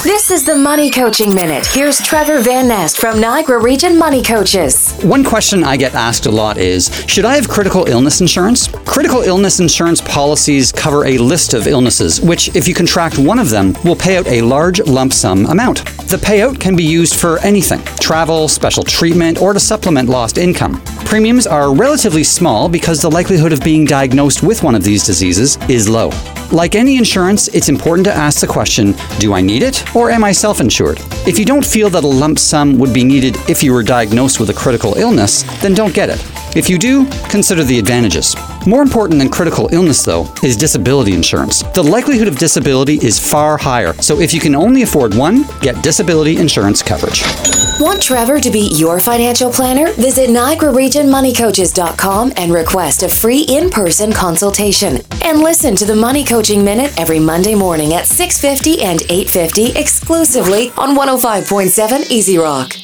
This is the Money Coaching Minute. Here's Trevor Van Nest from Niagara Region Money Coaches. One question I get asked a lot is, should I have critical illness insurance? Critical illness insurance policies cover a list of illnesses, which, if you contract one of them, will pay out a large lump sum amount. The payout can be used for anything: travel, special treatment, or to supplement lost income. Premiums are relatively small because the likelihood of being diagnosed with one of these diseases is low. Like any insurance, it's important to ask the question, do I need it, or am I self-insured? If you don't feel that a lump sum would be needed if you were diagnosed with a critical illness, then don't get it. If you do, consider the advantages. More important than critical illness, though, is disability insurance. The likelihood of disability is far higher, so if you can only afford one, get disability insurance coverage. Want Trevor to be your financial planner? Visit NiagaraRegionMoneyCoaches.com and request a free in-person consultation. And listen to the Money Coaching Minute every Monday morning at 6:50 and 8:50 exclusively on 105.7 Easy Rock.